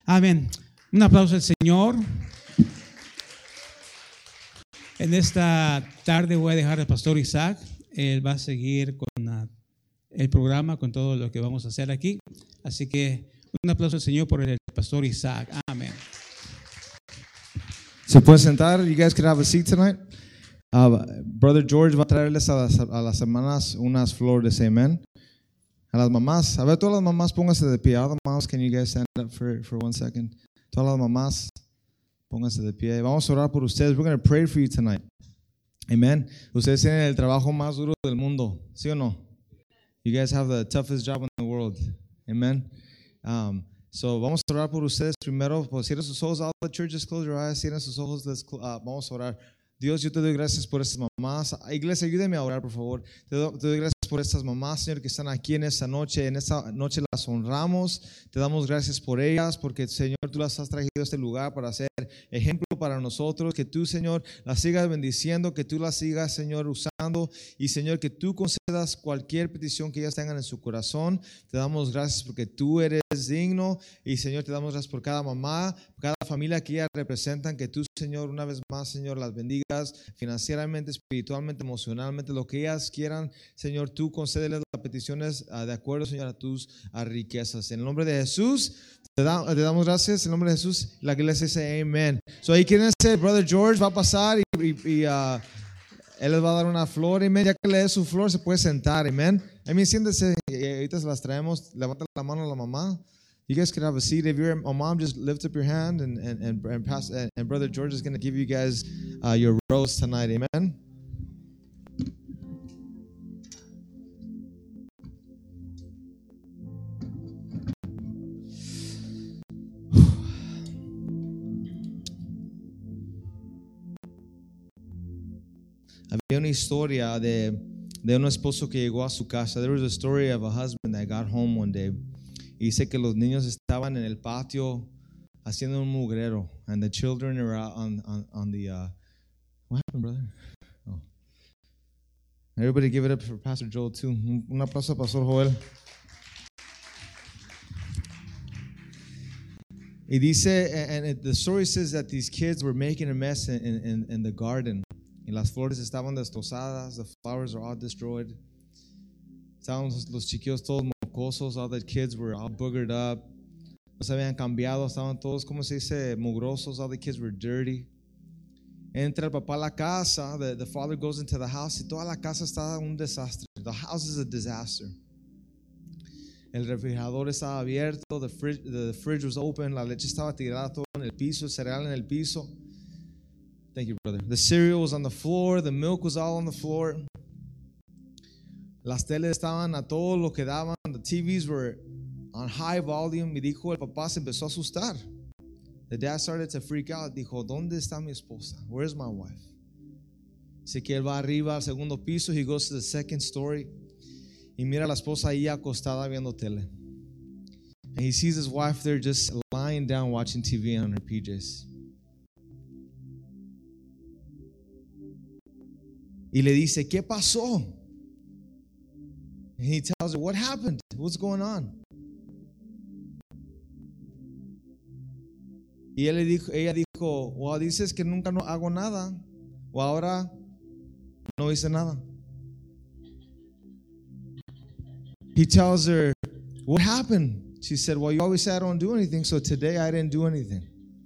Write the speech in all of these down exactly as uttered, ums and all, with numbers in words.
Amén. Un aplauso al Señor. En esta tarde voy a dejar al pastor Isaac. Él va a seguir con la, el programa, con todo lo que vamos a hacer aquí. Así que un aplauso al Señor por el pastor Isaac. Amén. Se pueden sentar. You guys can have a seat tonight. Uh, Brother George va a traerles a las, a las hermanas unas flores. Amen. A las mamás. A ver, todas las mamás, pónganse de pie. All the moms, can you guys stand up for, for one second? Todas las mamás, pónganse de pie. Vamos a orar por ustedes. We're going to pray for you tonight. Amen. Ustedes tienen el trabajo más duro del mundo. ¿Sí o no? You guys have the toughest job in the world. Amen. Um, so, vamos a orar por ustedes primero. Pues, cierren sus ojos. All the churches, close your eyes. Cierren sus ojos. Let's, uh, vamos a orar. Dios, yo te doy gracias por estas mamás. Iglesia, ayúdame a orar, por favor. Te doy, te doy gracias por estas mamás, Señor, que están aquí en esta noche. En esta noche las honramos. Te damos gracias por ellas, porque, Señor, tú las has traído a este lugar para ser ejemplo para nosotros. Que tú, Señor, las sigas bendiciendo, que tú las sigas, Señor, usando. Y, Señor, que tú concedas cualquier petición que ellas tengan en su corazón. Te damos gracias porque tú eres digno. Y, Señor, te damos gracias por cada mamá, por cada familia que ellas representan. Que tú, Señor, una vez más, Señor, las bendigas financieramente, espiritualmente, emocionalmente, lo que ellas quieran. Señor, tú concédeles las peticiones uh, de acuerdo, Señor, a tus uh, riquezas. En el nombre de Jesús, te, da, te damos gracias. En el nombre de Jesús, la iglesia dice amén. So, ahí quieren ser, Brother George va a pasar y, y, y uh, él les va a dar una flor. Amén. Ya que le dé su flor, se puede sentar. Amén. Amén. Siéntese. Ahorita se las traemos. Levanta la mano a la mamá. You guys can have a seat. If you're a mom, just lift up your hand, and and and, and, pass, and, and Brother George is going to give you guys uh, your rose tonight. Amen. Había una historia de de un esposo que llegó a su casa. There was a story of a husband that got home one day. Y dice que los niños estaban en el patio haciendo un mugrero, and the children are out on on on the uh, what happened, brother? Oh. Everybody give it up for Pastor Joel too. Un aplauso a Pastor Joel. Y dice, and it, the story says that these kids were making a mess in in, in the garden. Y las flores estaban destrozadas. The flowers are all destroyed. Estaban los chiquillos todos mocosos. All the kids were all boogered up. No se habían cambiado. Estaban todos, ¿cómo se dice? Mugrosos. All the kids were dirty. Entra el papá a la casa. The, the father goes into the house. Y toda la casa está un desastre. The house is a disaster. El refrigerador estaba abierto. The fridge, the fridge was open. La leche estaba tirada todo en el piso. El cereal en el piso. Thank you, brother. The cereal was on the floor. The milk was all on the floor. Las teles estaban a todo lo que daban. The T Vs were on high volume. Y dijo, el papá se empezó a asustar. The dad started to freak out. Dijo, ¿dónde está mi esposa? Where's my wife? Así que él va arriba al segundo piso. He goes to the second story. Y mira a la esposa ahí acostada viendo tele. And he sees his wife there just lying down watching T V on her P Js. Y le dice, ¿qué pasó? And he tells her, what happened? What's going on? Y él le dijo, ella dijo, well, dices que nunca no hago nada. O ahora no hice nada. He tells her, what happened? She said, well, you always say I don't do anything, so today I didn't do anything.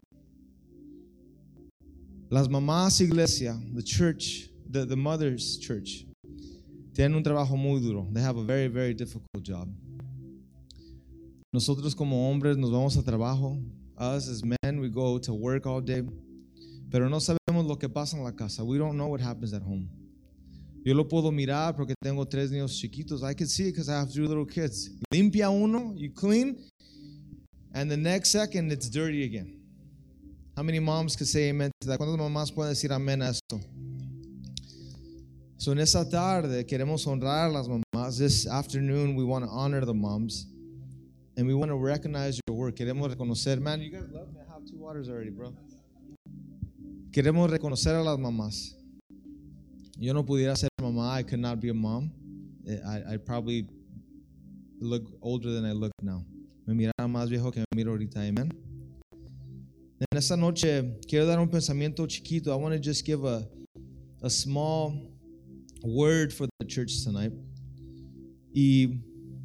Las mamás iglesia, the church, the, the mother's church, tienen un trabajo muy duro. They have a very, very difficult job. Nosotros como hombres nos vamos a trabajo. Us as men, we go to work all day. Pero no sabemos lo que pasa en la casa. We don't know what happens at home. Yo lo puedo mirar porque tengo tres niños chiquitos. I can see it because I have three little kids. Limpia uno, you clean, and the next second it's dirty again. How many moms can say amen to that? ¿Cuántas mamás pueden decir amén a esto? So en esta tarde queremos honrar a las mamás. This afternoon we want to honor the moms. And we want to recognize your work. Queremos reconocer. Man, you guys love me. I have two waters already, bro. Queremos reconocer a las mamás. Yo no pudiera ser mamá. I could not be a mom. I, I probably look older than I look now. Me miraba más viejo que me miro ahorita. Amen. En esta noche quiero dar un pensamiento chiquito. I want to just give a, a small word for the church tonight. Y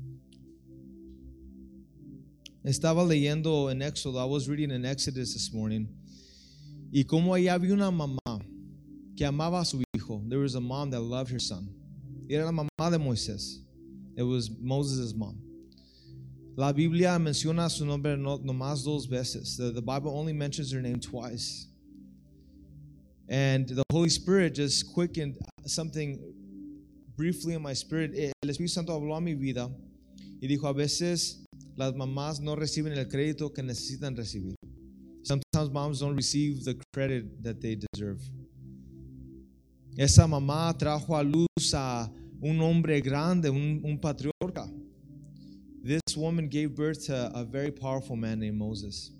estaba leyendo en Éxodo. I was reading in Exodus this morning. Y como ahí había una mamá que amaba a su hijo. There was a mom that loved her son. Y era la mamá de Moisés. It was Moses' mom. La Biblia menciona su nombre no, nomás dos veces. The, the Bible only mentions her name twice. And the Holy Spirit just quickened something briefly in my spirit. El Espíritu Santo habló a mi vida y dijo, a veces las mamás no reciben el crédito que necesitan recibir. Sometimes moms don't receive the credit that they deserve. Esa mamá trajo a luz a un hombre grande, un, un patriarca. This woman gave birth to a very powerful man named Moses.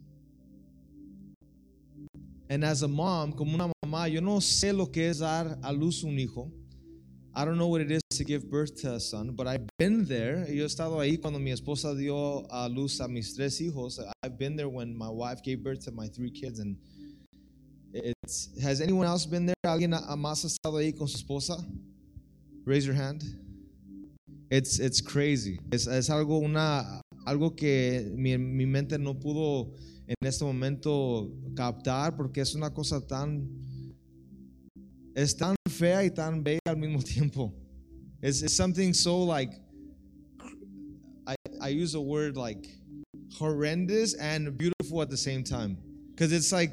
And as a mom, como una mamá, yo no sé lo que es dar a luz un hijo. I don't know what it is to give birth to a son, but I've been there. Yo he estado ahí cuando mi esposa dio a luz a mis tres hijos. I've been there when my wife gave birth to my three kids. And it's, has anyone else been there? ¿Alguien más ha estado ahí con su esposa? Raise your hand. It's, it's crazy. Es, es algo, una, algo que mi, mi mente no pudo en este momento captar porque es una cosa tan, es tan fea y tan bella al mismo tiempo. It's, it's something so like, I, I use a word like horrendous and beautiful at the same time. Because it's like,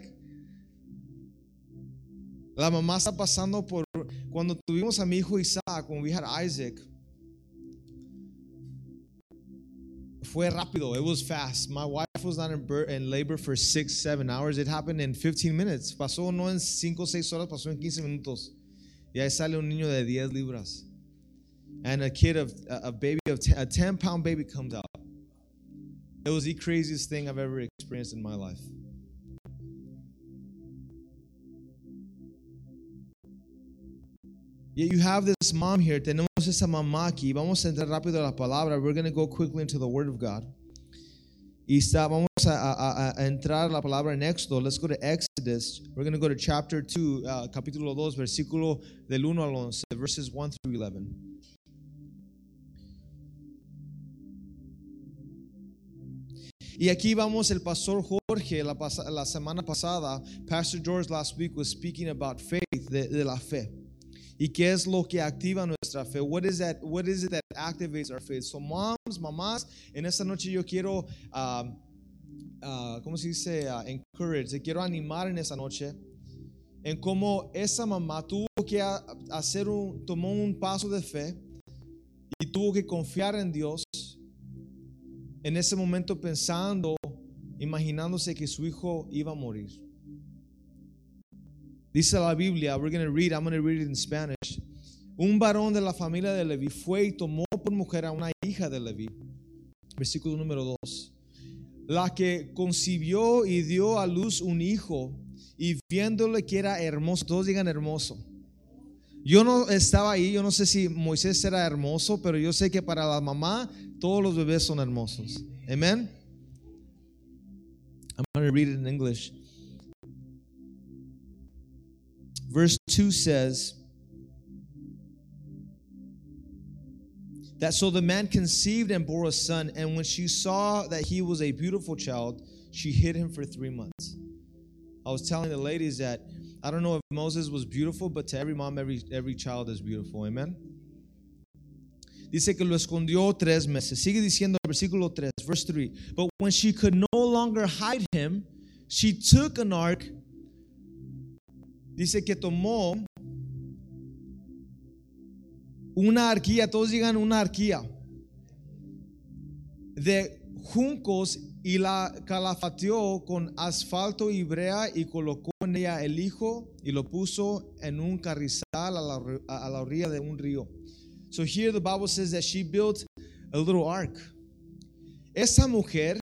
la mamá está pasando por, cuando tuvimos a mi hijo Isaac, when we had Isaac, fue rápido. It was fast. My wife was not in, birth, in labor for six, seven hours. It happened in fifteen minutes. Pasó no en cinco, seis horas, pasó en quince minutos. Y ahí sale un niño de diez libras. And a kid of, a baby of, ten, a ten pound baby comes out. It was the craziest thing I've ever experienced in my life. Yet you have this mom here. Tenemos esa mamá aquí. Vamos a entrar rápido a la palabra. We're going to go quickly into the Word of God. Y está, vamos a, a, a entrar a la palabra en Éxodo. Let's go to Exodus. We're going to go to chapter two, uh, capítulo dos, versículo del uno al once, verses one through eleven. Y aquí vamos, el pastor Jorge, la, pas- la semana pasada, Pastor George last week was speaking about faith, de, de la fe. ¿Y qué es lo que activa nuestra fe? What is that? What is it that activates our faith? So moms, mamás, en esta noche yo quiero, uh, uh, ¿cómo se dice? Uh, encourage. Te quiero animar en esta noche en cómo esa mamá tuvo que hacer un, tomó un paso de fe y tuvo que confiar en Dios en ese momento pensando, imaginándose que su hijo iba a morir. Dice la Biblia, we're going to read, I'm going to read it in Spanish. Un varón de la familia de Leví fue y tomó por mujer a una hija de Leví. Versículo número dos. La que concibió y dio a luz un hijo y viéndole que era hermoso. Todos digan hermoso. Yo no estaba ahí, yo no sé si Moisés era hermoso, pero yo sé que para la mamá todos los bebés son hermosos. Amen. I'm going to read it in English. Verse two says that so the man conceived and bore a son, and when she saw that he was a beautiful child, she hid him for three months. I was telling the ladies that I don't know if Moses was beautiful, but to every mom, every, every child is beautiful. Amen. Dice que lo escondió tres meses. Sigue diciendo el versículo tres, verse three. But when she could no longer hide him, she took an ark. Dice que tomó una arquilla, todos digan una arquilla, de juncos y la calafateó con asfalto y brea y colocó en ella el hijo y lo puso en un carrizal a la, a la orilla de un río. So here the Bible says that she built a little ark. Esa mujer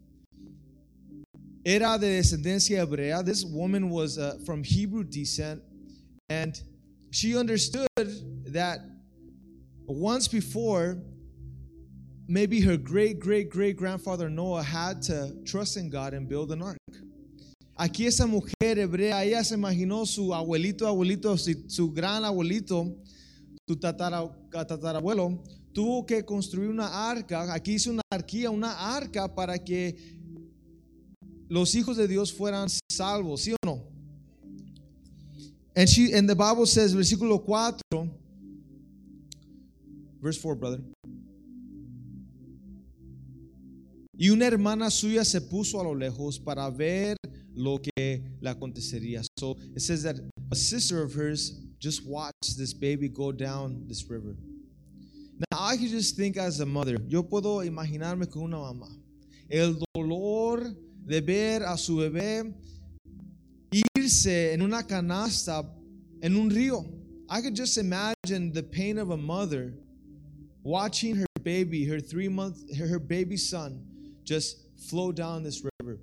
era de descendencia hebrea. This woman was uh, from Hebrew descent, and she understood that once before, maybe her great, great, great grandfather Noah had to trust in God and build an ark. aquí esa mujer hebrea, ella se imaginó su abuelito, abuelito, su, su gran abuelito, su tatara, tatarabuelo, tuvo que construir una arca. Aquí hizo una arquía, una arca para que los hijos de Dios fueran salvos, ¿sí o no? And she, and the Bible says, versículo cuatro, verse four, brother. Y una hermana suya se puso a lo lejos para ver lo que le acontecería. So it says that a sister of hers just watched this baby go down this river. Now I can just think as a mother, yo puedo imaginarme con una mamá, el dolor de ver a su bebé irse en una canasta en un río. I could just imagine the pain of a mother watching her baby, her three month, her, her baby son, just flow down this river.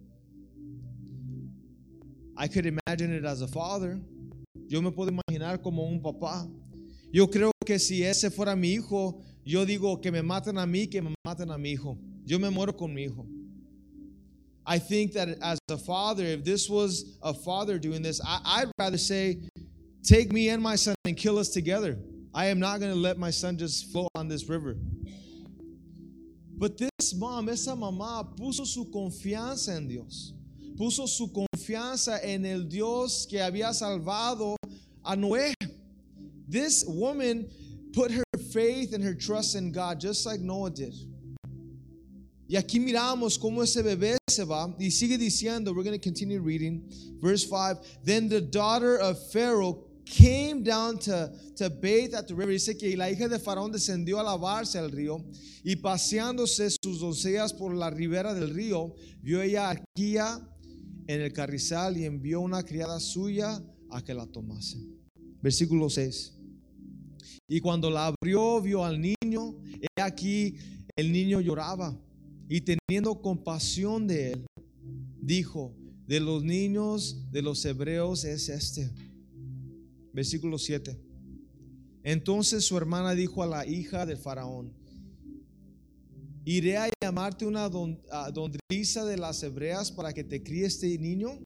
I could imagine it as a father. Yo me puedo imaginar como un papá. Yo creo que si ese fuera mi hijo, yo digo que me maten a mí, que me maten a mi hijo. Yo me muero con mi hijo. I think that as a father, if this was a father doing this, I, I'd rather say, take me and my son and kill us together. I am not going to let my son just float on this river. But this mom, esa mamá, puso su confianza en Dios. Puso su confianza en el Dios que había salvado a Noé. This woman put her faith and her trust in God just like Noah did. Y aquí miramos cómo ese bebé se va y sigue diciendo, we're going to continue reading, verse five, then the daughter of Pharaoh came down to, to bathe at the river. Dice que la hija de Faraón descendió a lavarse al río y paseándose sus doncellas por la ribera del río, vio ella arquía en el carrizal y envió una criada suya a que la tomase. Versículo seis. Y cuando la abrió, vio al niño, he aquí el niño lloraba. Y teniendo compasión de él, dijo, de los niños de los hebreos es este. Versículo siete. Entonces su hermana dijo a la hija de Faraón, iré a llamarte una don, uh, nodriza de las hebreas para que te críe este niño.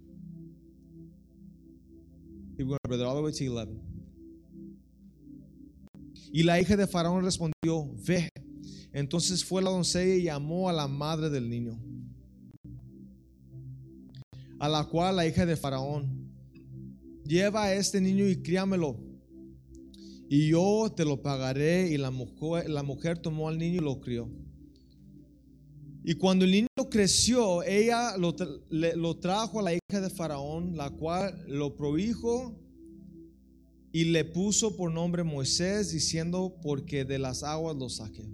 All the way to eleven. Y la hija de Faraón respondió, ve. Entonces fue la doncella y llamó a la madre del niño, a la cual la hija de Faraón, lleva a este niño y críamelo, y yo te lo pagaré. Y la mujer, la mujer tomó al niño y lo crió. Y cuando el niño creció, ella lo, le, lo trajo a la hija de Faraón, la cual lo prohijo y le puso por nombre Moisés, diciendo, porque de las aguas lo saqué.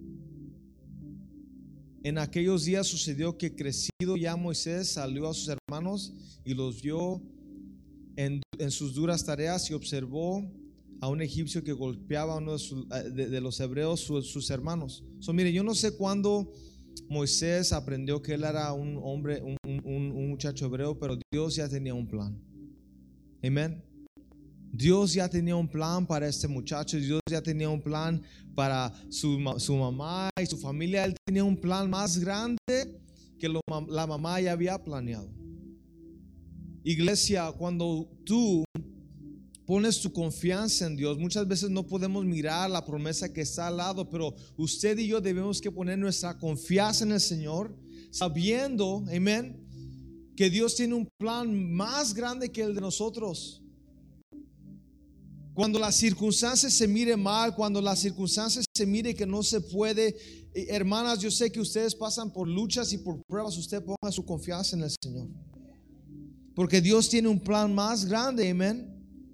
En aquellos días sucedió que crecido ya Moisés salió a sus hermanos y los vio en, en sus duras tareas y observó a un egipcio que golpeaba a uno de, sus, de, de los hebreos, su, sus hermanos. So, mire, yo no sé cuándo Moisés aprendió que él era un hombre, un, un, un muchacho hebreo, pero Dios ya tenía un plan. Amén. Dios ya tenía un plan para este muchacho. Dios ya tenía un plan para su, su mamá y su familia. Él tenía un plan más grande que lo, la mamá ya había planeado. Iglesia, cuando tú pones tu confianza en Dios, muchas veces no podemos mirar la promesa que está al lado, pero usted y yo debemos que poner nuestra confianza en el Señor, sabiendo, amén, que Dios tiene un plan más grande que el de nosotros. Cuando las circunstancias se mire mal, cuando las circunstancias se mire que no se puede, hermanas, yo sé que ustedes pasan por luchas y por pruebas, usted ponga su confianza en el Señor, porque Dios tiene un plan más grande, amén.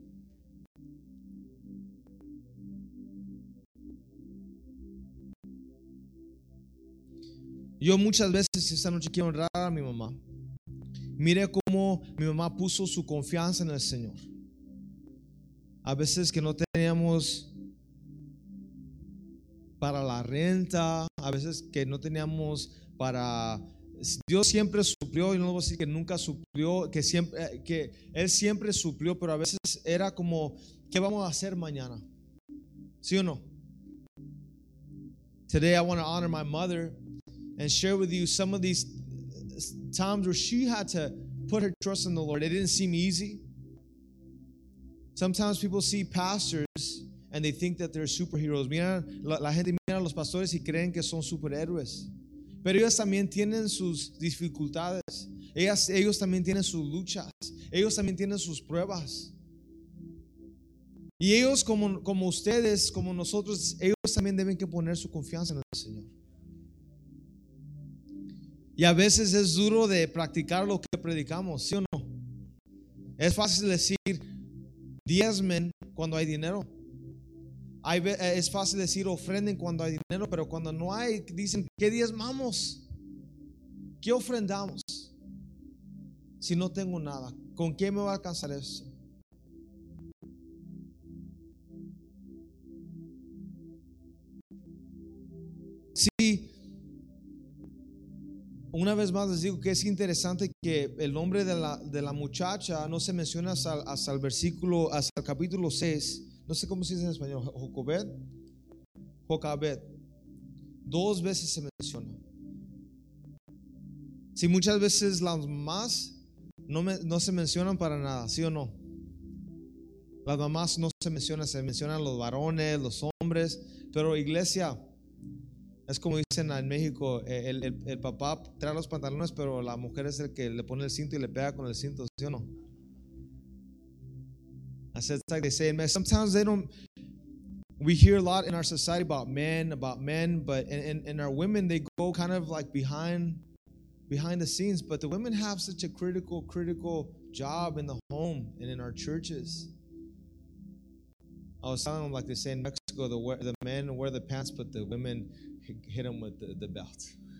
Yo muchas veces esta noche quiero honrar a mi mamá. Mire cómo mi mamá puso su confianza en el Señor. A veces que no teníamos para la renta, a veces que no teníamos para... Dios siempre suplió, y no voy a decir que nunca suplió, que, siempre, que Él siempre suplió, pero a veces era como, ¿qué vamos a hacer mañana? ¿Sí o no? Today I want to honor my mother and share with you some of these times where she had to put her trust in the Lord. It didn't seem easy. Sometimes people see pastors and they think that they're superheroes. Mira, la, la gente mira a los pastores y creen que son superhéroes. Pero ellos también tienen sus dificultades. Ellas, ellos también tienen sus luchas. Ellos también tienen sus pruebas. Y ellos como, como ustedes, como nosotros, ellos también deben que poner su confianza en el Señor. Y a veces es duro de practicar lo que predicamos, ¿sí o no? Es fácil decir diezmen cuando hay dinero. Hay, es fácil decir ofrenden cuando hay dinero, pero cuando no hay, dicen, ¿qué diezmamos? ¿Qué ofrendamos? Si no tengo nada, ¿con qué me va a alcanzar eso? Sí, una vez más les digo que es interesante que el nombre de la, de la muchacha no se menciona hasta, hasta el versículo, hasta el capítulo seis. No sé cómo se dice en español. Jocabed. Jocabed. Dos veces se menciona. Si muchas veces las mamás no, me, no se mencionan para nada, ¿sí o no? Las mamás no se mencionan, se mencionan los varones, los hombres. Pero iglesia, es como dicen en México, el, el, el papá trae los pantalones, pero la mujer es el que le pone el cinto y le pega con el cinto, ¿sí o no? I said, it's like they say, man, sometimes they don't, we hear a lot in our society about men, about men, but and, and, and our women, they go kind of like behind, behind the scenes, but the women have such a critical, critical job in the home and in our churches. I was telling them, like they say in Mexico, the, the men wear the pants, but the women hit them with the, the belt.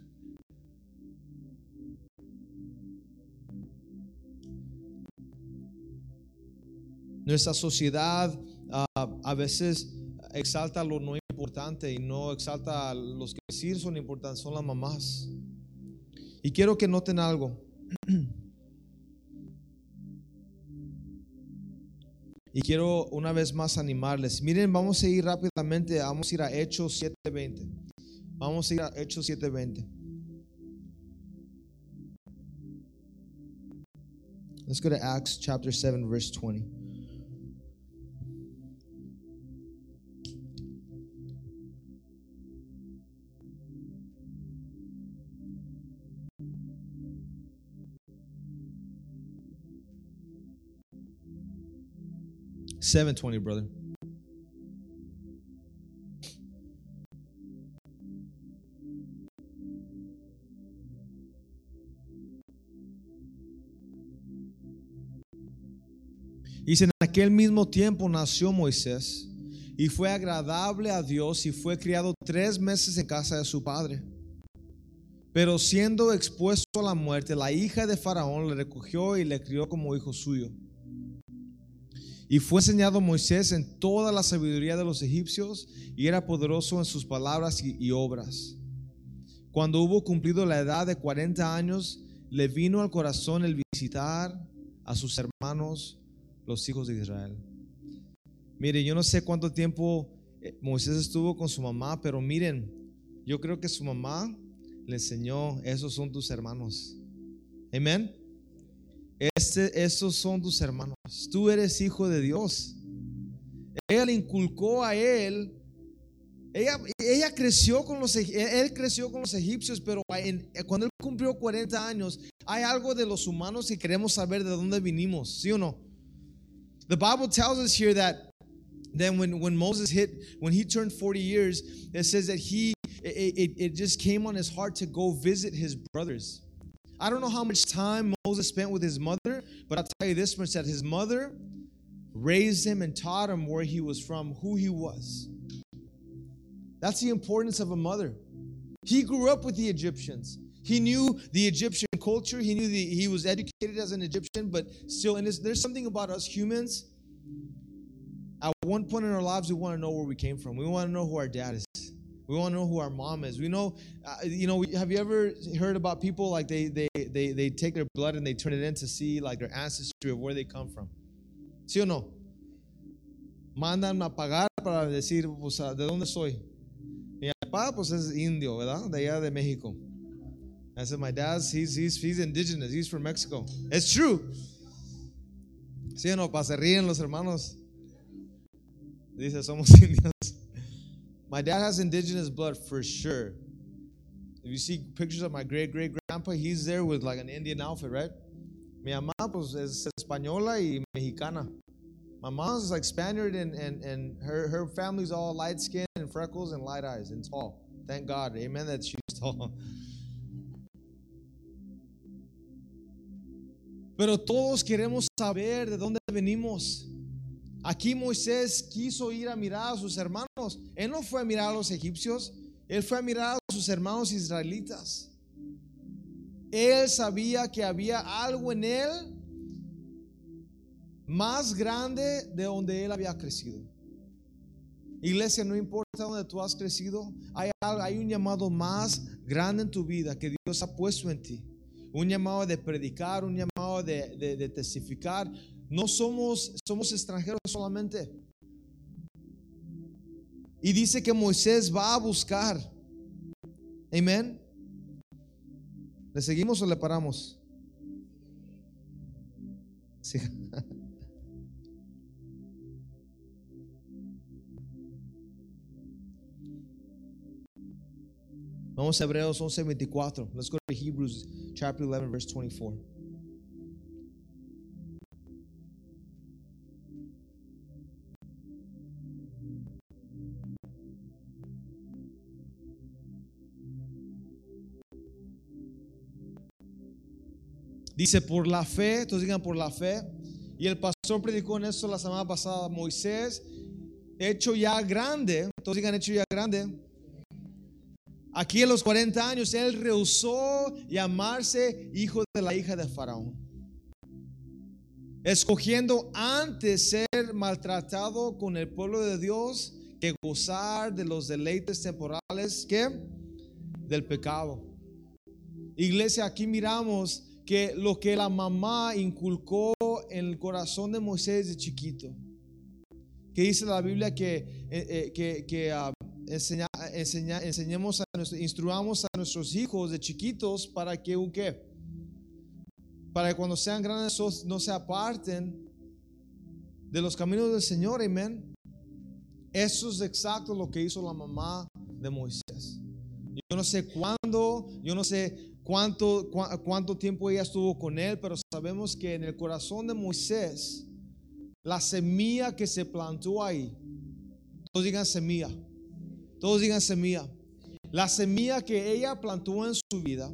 Nuestra sociedad uh, a veces exalta lo no importante y no exalta a los que sí son importantes, son las mamás. Y quiero que noten algo. Y quiero una vez más animarles. Miren, vamos a ir rápidamente, vamos a ir a Hechos siete veinte. Vamos a ir a Hechos siete veinte. Let's go to Acts chapter seven verse twenty. seven twenty, brother. Dice, en aquel mismo tiempo nació Moisés y fue agradable a Dios y fue criado tres meses en casa de su padre. Pero siendo expuesto a la muerte, la hija de Faraón le recogió y le crió como hijo suyo. Y fue enseñado Moisés en toda la sabiduría de los egipcios y era poderoso en sus palabras y, y obras. Cuando hubo cumplido la edad de cuarenta años, le vino al corazón el visitar a sus hermanos, los hijos de Israel. Mire, yo no sé cuánto tiempo Moisés estuvo con su mamá, pero miren, yo creo que su mamá le enseñó, esos son tus hermanos. Amén. Este, estos son tus hermanos. Tú eres hijo de Dios. Ella le inculcó a él. Ella, ella creció con los, él creció con los egipcios, pero en, cuando él cumplió cuarenta años, hay algo de los humanos que queremos saber de dónde vinimos, ¿sí o no? The Bible tells us here that then when, when Moses hit, when he turned forty years, it says that he, it, it, it just came on his heart to go visit his brothers. I don't know how much time Moses spent with his mother, but I'll tell you this much, that his mother raised him and taught him where he was from, who he was. That's the importance of a mother. He grew up with the Egyptians. He knew the Egyptian culture. He knew the, he was educated as an Egyptian, but still, and there's something about us humans. At one point in our lives, we want to know where we came from. We want to know who our dad is. We want to know who our mom is. We know, uh, you know, have you ever heard about people like they, they, they, they take their blood and they turn it in to see like their ancestry of where they come from? ¿Sí o no? Mandan a pagar para decir, pues, ¿de dónde soy? Mi papá, pues, es indio, ¿verdad? De allá de México. I said, my dad's, he's, he's, he's indigenous. He's from Mexico. It's true. Sí o no, pa, se ríen los hermanos. Dice, somos indios. My dad has indigenous blood for sure. If you see pictures of my great-great-grandpa, he's there with like an Indian outfit, right? Mi mamá, pues, es española y mexicana. My mom's like Spaniard, and, and, and her, her family's all light skin and freckles and light eyes and tall. Thank God. Amen that she's tall. Pero todos queremos saber de dónde venimos. Aquí Moisés quiso ir a mirar a sus hermanos. Él no fue a mirar a los egipcios. Él fue a mirar a sus hermanos israelitas. Él sabía que había algo en él más grande de donde él había crecido. Iglesia, no importa donde tú has crecido, hay, hay un llamado más grande en tu vida que Dios ha puesto en ti. Un llamado de predicar, un llamado de, de, de testificar. No somos, somos extranjeros solamente. Y dice que Moisés va a buscar. Amén. ¿Le seguimos o le paramos? Sí. Vamos a Hebreos once veinticuatro. Let's go to Hebrews chapter eleven, verse twenty-four. Dice, por la fe, todos digan por la fe. Y el pastor predicó en esto la semana pasada. Moisés, hecho ya grande, todos digan hecho ya grande. Aquí a los cuarenta años, él rehusó llamarse hijo de la hija de Faraón, escogiendo antes ser maltratado con el pueblo de Dios que gozar de los deleites temporales que del pecado. Iglesia, aquí miramos que lo que la mamá inculcó en el corazón de Moisés de chiquito, que dice la Biblia que, eh, que, que uh, enseña, enseña, enseñemos a nuestro, instruamos a nuestros hijos de chiquitos para que un qué, para que cuando sean grandes no se aparten de los caminos del Señor. Amén. Eso es exacto lo que hizo la mamá de Moisés. Yo no sé cuándo, yo no sé cuánto, cu cuánto tiempo ella estuvo con él, pero sabemos que en el corazón de Moisés, la semilla que se plantó ahí, todos digan semilla, todos digan semilla, la semilla que ella plantó en su vida,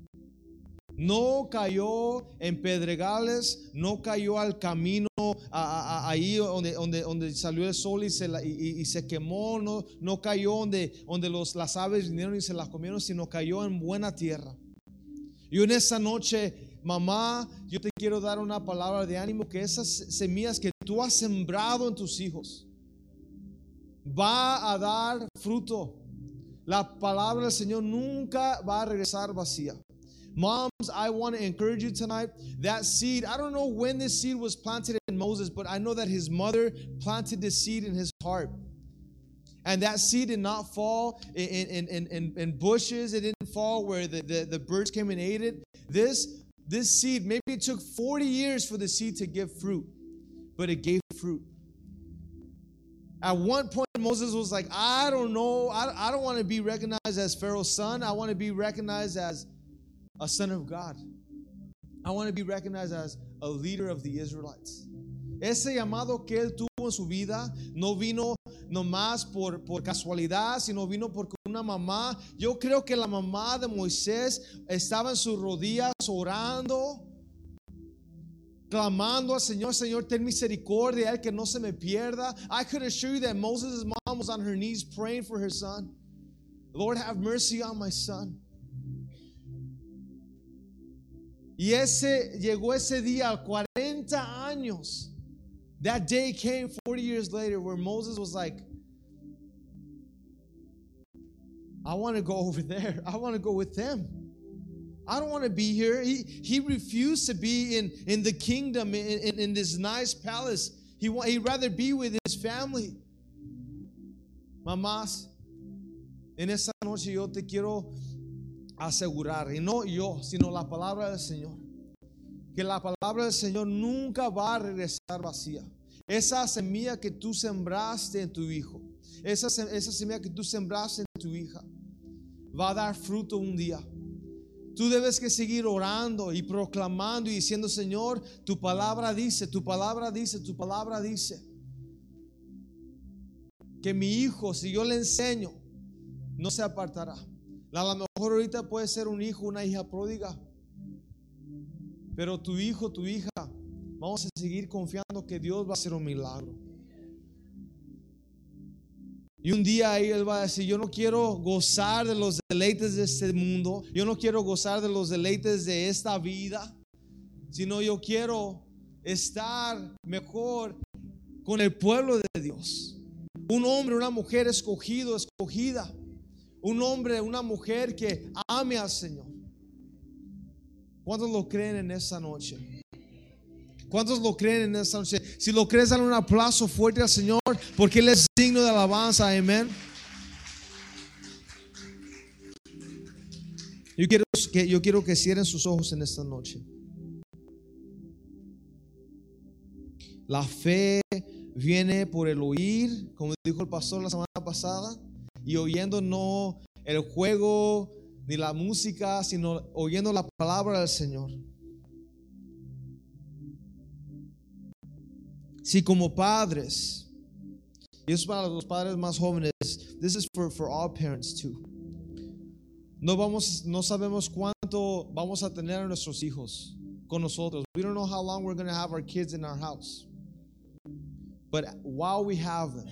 no cayó en pedregales, no cayó al camino a, a, a, ahí donde, donde, donde salió el sol y se, la, y, y se quemó, no, no cayó donde, donde los, las aves vinieron y se las comieron, sino cayó en buena tierra. Y en esa noche, mamá, yo te quiero dar una palabra de ánimo, que esas semillas que tú has sembrado en tus hijos va a dar fruto. La palabra del Señor nunca va a regresar vacía. Moms, I want to encourage you tonight. That seed, I don't know when this seed was planted in Moses, but I know that his mother planted this seed in his heart. And that seed did not fall in, in, in, in bushes. It didn't fall where the, the, the birds came and ate it. This, this seed, maybe it took forty years for the seed to give fruit, but it gave fruit. At one point, Moses was like, I don't know. I, I don't want to be recognized as Pharaoh's son. I want to be recognized as a son of God. I want to be recognized as a leader of the Israelites. Ese llamado que él tuvo en su vida no vino nomás por, por casualidad, sino vino porque una mamá, yo creo que la mamá de Moisés estaba en sus rodillas orando, clamando al Señor, Señor, ten misericordia, el que no se me pierda. I could assure you that Moses' mom was on her knees praying for her son. Lord, have mercy on my son. Y ese llegó ese día, cuarenta años. That day came forty years later, where Moses was like, I want to go over there. I want to go with them. I don't want to be here. He, he refused to be in, in the kingdom, in, in, in this nice palace. He, he'd rather be with his family. Mamás, en esta noche yo te quiero asegurar, y no yo, sino la palabra del Señor, que la palabra del Señor nunca va a regresar vacía. Esa semilla que tú sembraste en tu hijo, esa, esa semilla que tú sembraste en tu hija, va a dar fruto un día. Tú debes que seguir orando y proclamando y diciendo: Señor, tu palabra dice, tu palabra dice, tu palabra dice que mi hijo, si yo le enseño, no se apartará. A lo mejor ahorita puede ser un hijo, una hija pródiga, pero tu hijo, tu hija, vamos a seguir confiando que Dios va a hacer un milagro. Y un día ahí Él va a decir: yo no quiero gozar de los deleites de este mundo, yo no quiero gozar de los deleites de esta vida, sino yo quiero estar mejor con el pueblo de Dios. Un hombre, una mujer escogido, escogida. Un hombre, una mujer que ame al Señor. ¿Cuántos lo creen en esta noche? ¿Cuántos lo creen en esta noche? Si lo crees, dale un aplauso fuerte al Señor, porque Él es digno de alabanza. Amén. Yo quiero que, yo quiero que cierren sus ojos en esta noche. La fe viene por el oír, como dijo el pastor la semana pasada, y oyendo no el juego ni la música, sino oyendo la palabra del Señor. Si como padres, y eso es para los padres más jóvenes, this is for, for all parents too. No vamos, no sabemos cuánto vamos a tener a nuestros hijos con nosotros. We don't know how long we're going to have our kids in our house. But while we have them,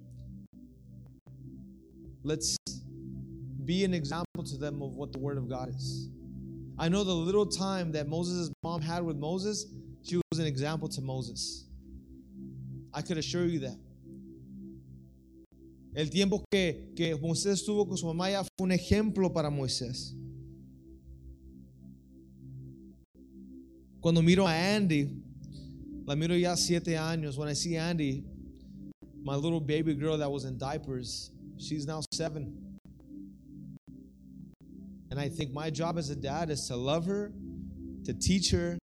let's be an example to them of what the Word of God is. I know the little time that Moses' mom had with Moses, she was an example to Moses. I could assure you that. El tiempo que, que Moisés estuvo con su mamá ya fue un ejemplo para Moisés. Cuando miro a Andy, la miro ya siete años. When I see Andy, my little baby girl that was in diapers, she's now seven. And I think my job as a dad is to love her, to teach her,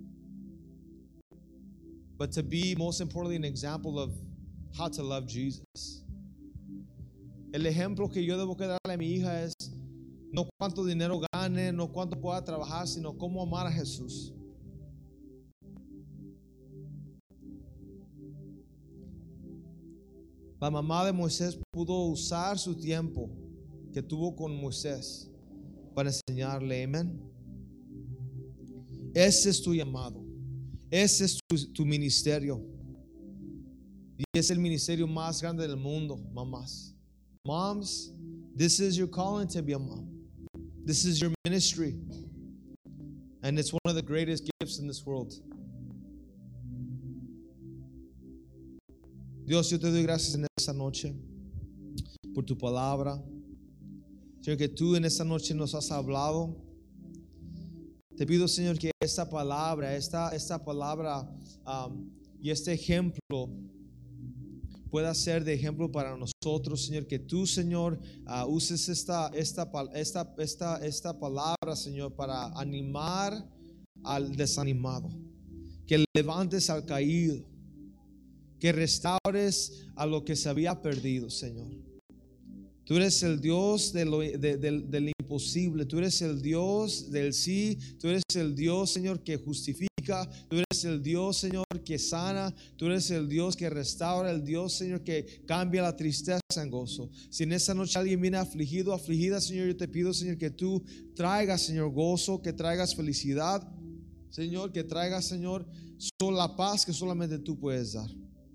but to be most importantly an example of how to love Jesus. El ejemplo que yo debo que darle a mi hija es no cuánto dinero gane, no cuánto pueda trabajar, sino cómo amar a Jesús. La mamá de Moisés pudo usar su tiempo que tuvo con Moisés para enseñarle, amén. Ese es tu llamado. Ese es tu, tu ministerio. Y es el ministerio más grande del mundo, mamás. Moms, this is your calling to be a mom. This is your ministry. And it's one of the greatest gifts in this world. Dios, yo te doy gracias en esta noche por tu palabra. Señor, que tú en esta noche nos has hablado. Te pido, Señor, que esta palabra, esta, esta palabra um, y este ejemplo pueda ser de ejemplo para nosotros, Señor. Que tú, Señor, uh, uses esta, esta, esta, esta, esta palabra, Señor, para animar al desanimado. Que levantes al caído. Que restaures a lo que se había perdido, Señor. Tú eres el Dios de lo, de, de, del imposible. Tú eres el Dios del sí. Tú eres el Dios, Señor, que justifica. Tú eres el Dios, Señor, que sana. Tú eres el Dios que restaura. El Dios, Señor, que cambia la tristeza en gozo. Si en esta noche alguien viene afligido, afligida, Señor, yo te pido, Señor, que tú traigas, Señor, gozo, que traigas felicidad, Señor, que traigas, Señor, solo la paz que solamente tú puedes dar.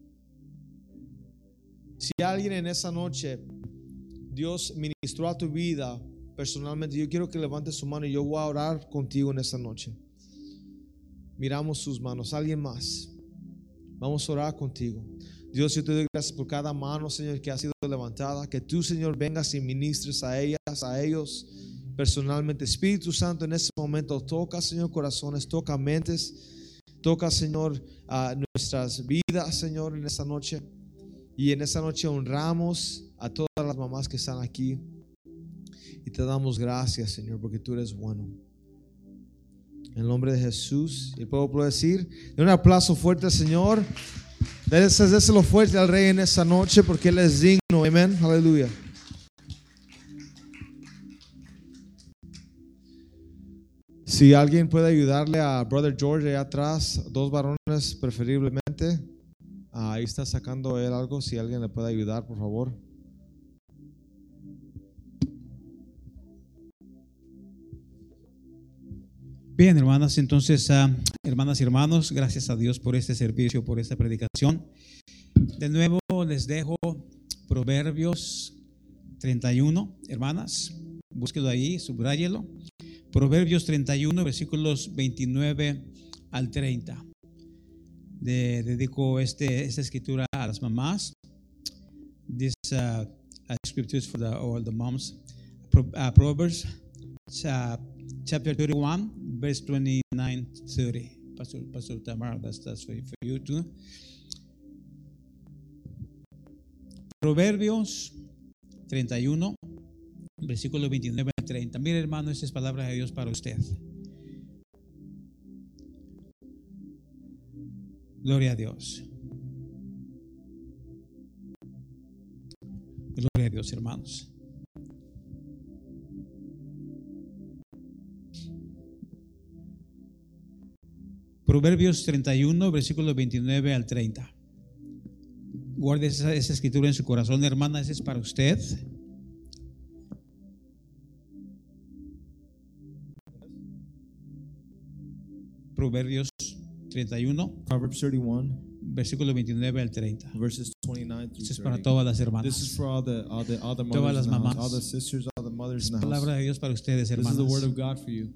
Si alguien en esa noche Dios ministró a tu vida personalmente, yo quiero que levantes su mano y yo voy a orar contigo en esta noche. Miramos sus manos. Alguien más, vamos a orar contigo. Dios, yo te doy gracias por cada mano, Señor, que ha sido levantada. Que tú, Señor, vengas y ministres a ellas, a ellos personalmente. Espíritu Santo, en este momento toca, Señor, corazones, toca mentes, toca, Señor, uh, nuestras vidas, Señor, en esta noche. Y en esta noche honramos a todas las mamás que están aquí. Y te damos gracias, Señor, porque tú eres bueno. En el nombre de Jesús. Y el pueblo puede decir, de un aplauso fuerte al Señor. Déselo fuerte al Rey en esta noche porque Él es digno. Amén. Aleluya. Si alguien puede ayudarle a Brother George allá atrás, dos varones preferiblemente. Ahí está sacando él algo. Si alguien le puede ayudar, por favor. Bien, hermanas, entonces, uh, hermanas y hermanos, gracias a Dios por este servicio, por esta predicación. De nuevo les dejo Proverbios treinta y uno, hermanas, búsquelo ahí, subráyelo. Proverbios treinta y uno, versículos veintinueve al treinta. De, dedico este, esta escritura a las mamás. This uh, scriptures for the, all the moms. Pro, uh, Proverbs uh, chapter thirty-one, verse twenty-nine to thirty. Pastor, Pastor Tamar, that's, that's for, for you too. Proverbios treinta y uno, versículo veintinueve al treinta. Mire, hermano, esta es palabra de Dios para usted. Gloria a Dios. Gloria a Dios, hermanos. Proverbios treinta y uno, versículo veintinueve al treinta. Guarde esa, esa escritura en su corazón, hermana, esa es para usted. Proverbios treinta y uno, Proverbs thirty-one, versículo veintinueve al treinta. verses twenty-nine through Esto es thirty. para todas las hermanas. This is for all the, all the, all the Todas mothers las in the house, mamás. all the sisters, all the mothers Es in the house. palabra de Dios para ustedes, This is hermanas. the word of God for you.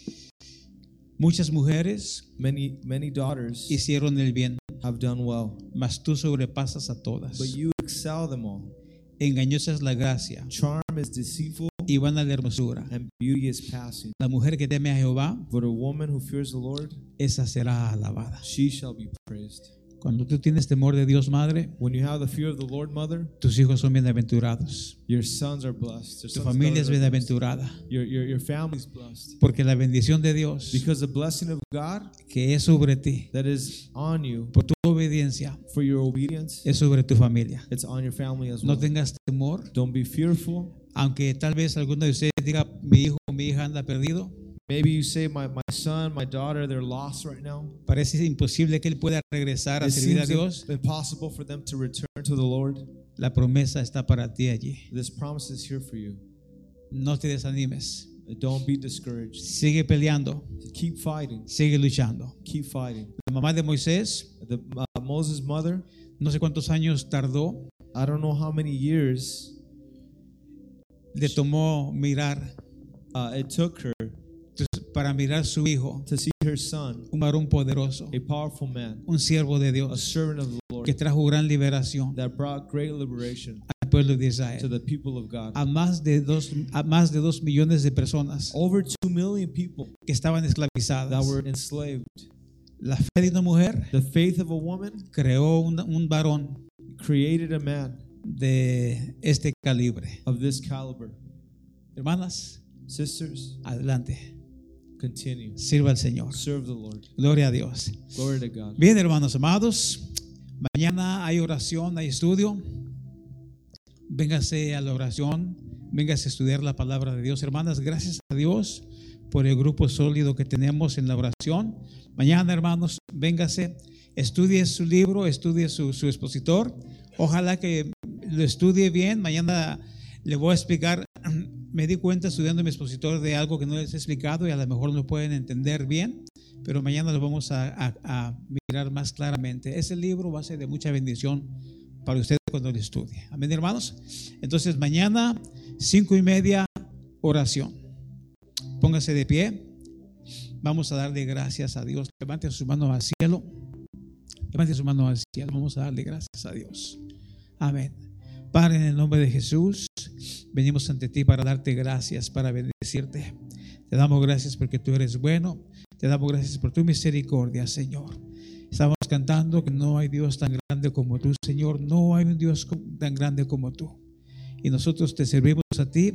Muchas mujeres Many, many daughters hicieron el bien, have done well, mas tú sobrepasas a todas. but you excel them all. Engañosa es la gracia Charm is deceitful y vana la hermosura. and beauty is passing. La mujer que teme a Jehová, But a woman who fears the Lord, esa será alabada. she shall be praised. Cuando tú tienes temor de Dios, madre, When you have the fear of the Lord, mother, tus hijos son bienaventurados. your sons are blessed. Your Tu sons and familia es daughters are blessed. bienaventurada. Your, your, your family is blessed. Porque la bendición de Dios Because the blessing of God que es sobre ti, that is on you por tu obediencia, for your obedience, es sobre tu familia. it's on your family as No well. tengas temor, Don't be fearful. aunque tal vez alguno de ustedes diga, mi hijo o mi hija anda perdido. Maybe you say, my, my son, my daughter, they're lost right now. Parece imposible que él pueda regresar a It servir a seems Dios. impossible for them to return to the Lord. La promesa está para ti allí. This promise is here for you. No te desanimes. Don't be discouraged. Sigue peleando. Keep fighting. Sigue luchando. Keep fighting. La mamá de Moisés, The, uh, Moses' mother, no sé cuántos años tardó, I don't know how many years le tomó mirar uh, it took her para mirar su hijo, to see her son, un varón poderoso, a powerful man, un siervo de a Dios servant of the Lord, que trajo gran liberación that brought great liberation al pueblo de to Israel. the people of God. A más de dos, a más de dos millones de personas Over two million people que estaban that esclavizadas. were enslaved. La fe de una mujer The faith of a woman creó un, un varón created a man de este calibre. of this caliber. Hermanas, Sisters, adelante. continue. Sirva al Señor. Serve the Lord. Gloria a Dios. Glory to God. Bien, hermanos amados, mañana hay oración, hay estudio. Véngase a la oración, véngase a estudiar la palabra de Dios. Hermanas, gracias a Dios por el grupo sólido que tenemos en la oración. Mañana, hermanos, véngase, estudie su libro, estudie su, su expositor. Ojalá que lo estudie bien. Mañana le voy a explicar. Me di cuenta estudiando mi expositor de algo que no les he explicado y a lo mejor no lo pueden entender bien, pero mañana lo vamos a, a, a mirar más claramente. Ese libro va a ser de mucha bendición para ustedes cuando lo estudie. Amén, hermanos. Entonces mañana, cinco y media, oración. Póngase de pie. Vamos a darle gracias a Dios. Levante su mano al cielo. Levante su mano al cielo. Vamos a darle gracias a Dios. Amén. Padre, en el nombre de Jesús, venimos ante ti para darte gracias, para bendecirte. Te damos gracias porque tú eres bueno. Te damos gracias por tu misericordia, Señor. Estamos cantando que no hay Dios tan grande como tú, Señor. No hay un Dios tan grande como tú. Y nosotros te servimos a ti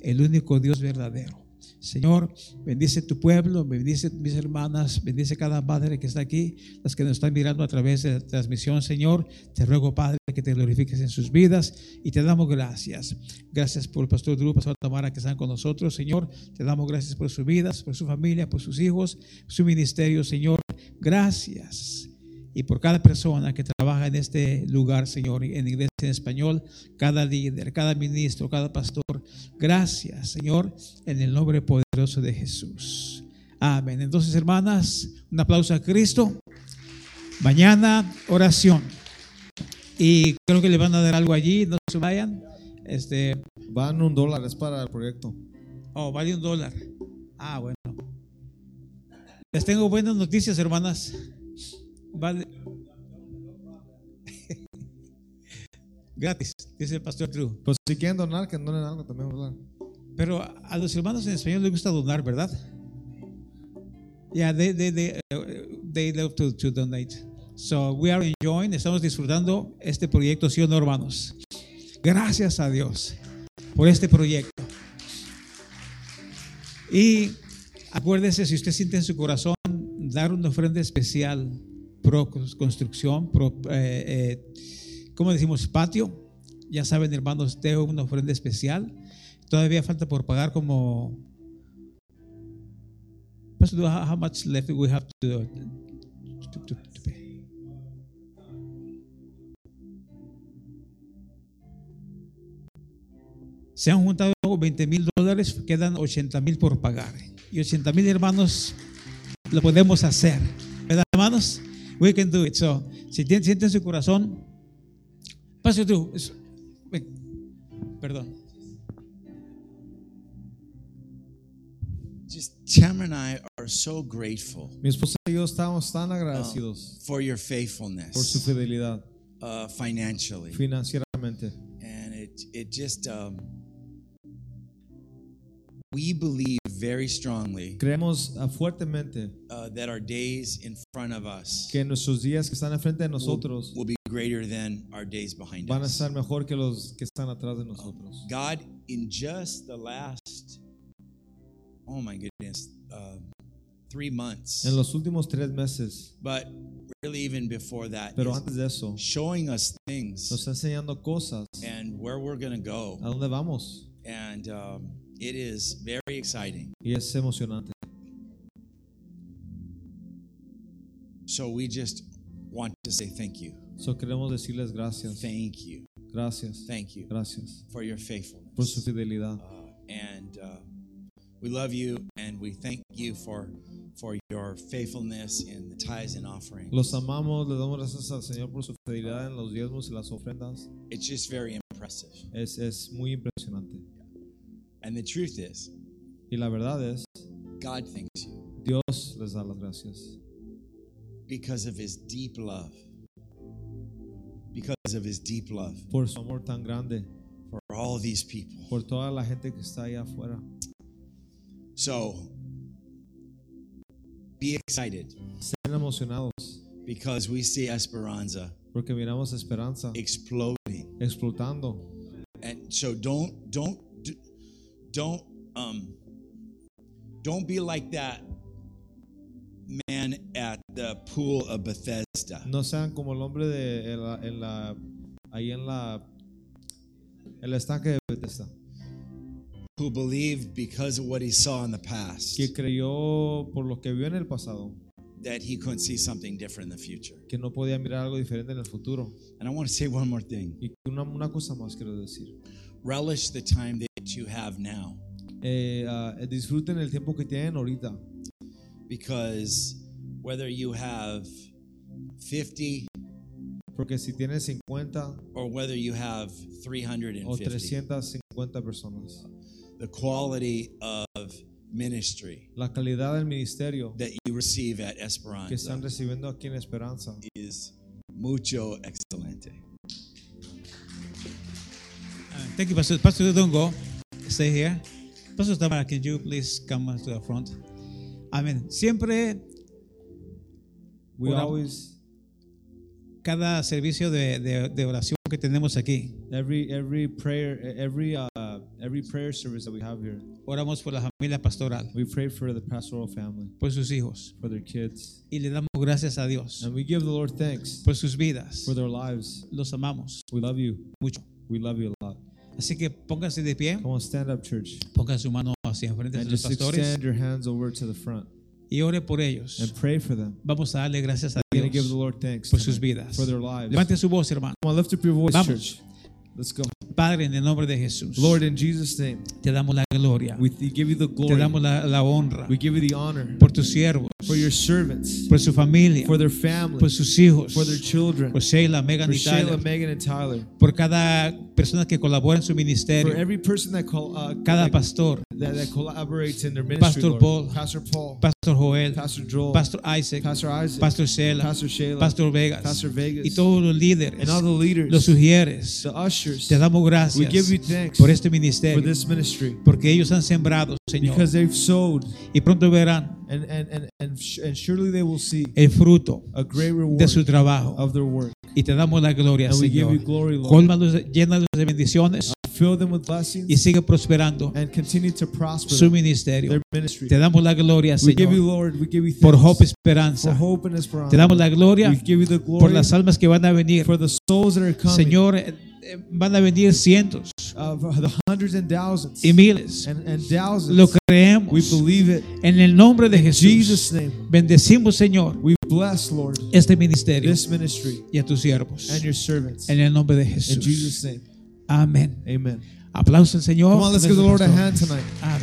el único Dios verdadero. Señor, bendice tu pueblo, bendice mis hermanas, bendice cada madre que está aquí, las que nos están mirando a través de la transmisión. Señor, te ruego, Padre, que te glorifiques en sus vidas y te damos gracias. Gracias por el pastor Drew, pastor Tamara, que están con nosotros. Señor, te damos gracias por sus vidas, por su familia, por sus hijos, por su ministerio. Señor, gracias. Y por cada persona que trabaja en este lugar, Señor, en Iglesia en Español, cada líder, cada ministro, cada pastor, gracias, Señor, en el nombre poderoso de Jesús. Amén. Entonces, hermanas, un aplauso a Cristo. Mañana, oración. Y creo que le van a dar algo allí, no se vayan. Este, Van un dólar, es para el proyecto. oh, vale un dólar. Ah, bueno. Les tengo buenas noticias, hermanas. Vale. Gratis, dice el pastor Drew. Pues si quieren donar, que donen algo también, ¿verdad? Pero a los hermanos en español les gusta donar, ¿verdad? Yeah, they, they, they, they love to, to donate. So we are enjoying, estamos disfrutando este proyecto, ¿sí o no, hermanos? Gracias a Dios por este proyecto. Y acuérdese, si usted siente en su corazón dar una ofrenda especial pro construcción, pro, eh, eh, ¿cómo decimos? Patio. Ya saben, hermanos, tengo una ofrenda especial. Todavía falta por pagar como, how much left we have to, to, to, to pay? Se han juntado veinte mil dólares, quedan ochenta mil por pagar. Y ochenta mil, hermanos, lo podemos hacer, ¿verdad, hermanos? We can do it. So, si tienen, sienten su corazón, Pastor Drew, perdón. Just Tamara and I are so grateful Mi esposa y yo estamos tan agradecidos um, for your por su faithfulness fidelidad uh, financially, financieramente. and it it just um, we believe very strongly Creemos uh, fuertemente uh, that our days in front of us que nuestros días que están enfrente de will, nosotros will be greater than our days behind van a us. estar mejor que los que están atrás de nosotros. God, in just the last, oh my goodness, uh, three months, En los últimos tres meses, but really even before that, pero is antes de eso, showing us things nos está enseñando cosas and where we're going to go. a dónde vamos, And um, it is very exciting. y es emocionante. So we just want to say thank you. So queremos decirles gracias, Thank you. gracias, Thank you gracias for your por su faithfulness. fidelidad. Uh, and uh, we love you, and we thank you for for your faithfulness in the tithes and offerings. Los amamos, le damos gracias al Señor por su fidelidad en los diezmos y las ofrendas. It's just very impressive. Es, es muy impresionante. And the truth is, Y la verdad es, God thanks you Dios les da las gracias because of His deep love. Because of His deep love por su amor tan grande, for all these people. por toda la gente que está allá afuera. So be excited Estén emocionados because we see Esperanza porque miramos esperanza exploding. explotando. And so don't don't don't um don't be like that man at the pool of Bethesda No sean como el hombre de en la, en la ahí en la el estanque de Bethesda, who believed because of what he saw in the past que creyó por lo que vio en el pasado that he couldn't see something different in the future. que no podía mirar algo diferente en el futuro. And I want to say one more thing. Y una, una cosa más quiero decir. Relish the time that you have now, Eh, uh, disfruten el tiempo que tienen ahorita, because whether you have fifty porque si tienen cincuenta or whether you have three hundred o fifty, trescientas cincuenta personas, the quality of ministry la calidad del ministerio that you receive at que Esperanza están recibiendo aquí en Esperanza is mucho excelente. Uh, thank you, Pastor. Pastor, don't go. Stay here. Pastor Tamara, can you please come to the front? Amén. Siempre, we Ora- always cada servicio de, de, de oración que tenemos aquí, every every prayer every uh, every prayer service that we have here. Oramos por la familia pastoral, We pray for the pastoral family, por sus hijos. for their kids. Y le damos gracias a Dios And we give the Lord thanks por sus vidas. for their lives. Los amamos We love you. mucho. We love you a lot. Así que pónganse de pie, Come on, stand up, church. pongan su mano hacia enfrente de And los just pastores extend your hands over to the front y ore por ellos. and pray for them. Vamos a darle gracias a We're going to give the Dios Lord thanks por sus tonight vidas. for their lives. Levante su voz, hermano. Come on, lift up your voice, Vamos. church. Let's go. Padre, en el nombre de Jesús, Lord, in Jesus' name, te damos la gloria, we th- give you the te glory. damos la, la honra We give you the honor por tus siervos, for your servants, por su familia, for their por families, sus hijos, for their children, por Sheila, Megan for y Shayla, Tyler, Megan, and Tyler, por cada persona que colabora en su for ministerio, every person that col- uh, cada that, pastor, that, that collaborates in their ministry, Pastor Lord. Paul, Pastor Paul, Pastor Joel, Pastor Joel, Pastor Isaac, Pastor Isaac, Pastor Sheila, Pastor Shayla, Pastor Vegas Pastor Vegas, y todos los líderes, and all the leaders, los sugieres. the ushers. Te damos We gracias give you thanks por este for ministerio, this ministry porque ellos han sembrado, Señor, because they've sowed, y pronto verán and and and and, sh- and surely they will see el fruto a great reward de su trabajo. of their work. Y te damos la gloria, And we give you Señor. glory, Lord. Cólmalos, llénalos de bendiciones Fill them with blessings y sigue prosperando and continue to prosper su them, ministerio. their ministry. Te damos la gloria, We give you, Señor, Lord, we give you por thanks Hope for Esperanza. hope and esperanza. Te damos la gloria We give you the por glory las almas que van a venir. for the souls that are coming, Señor, eh, eh, van a venir cientos uh, for the hundreds and thousands y miles. and, and thousands. Lo We creemos. believe it. En el nombre de In Jesús, Jesus' name, bendecimos, Señor, we bless, Lord, este ministerio this ministry y a tus siervos. and your servants. En el nombre de In Jesús. Jesus' name, Amén. amen. Aplausos al Señor. Come on, let's give the Lord a hand tonight. Amén.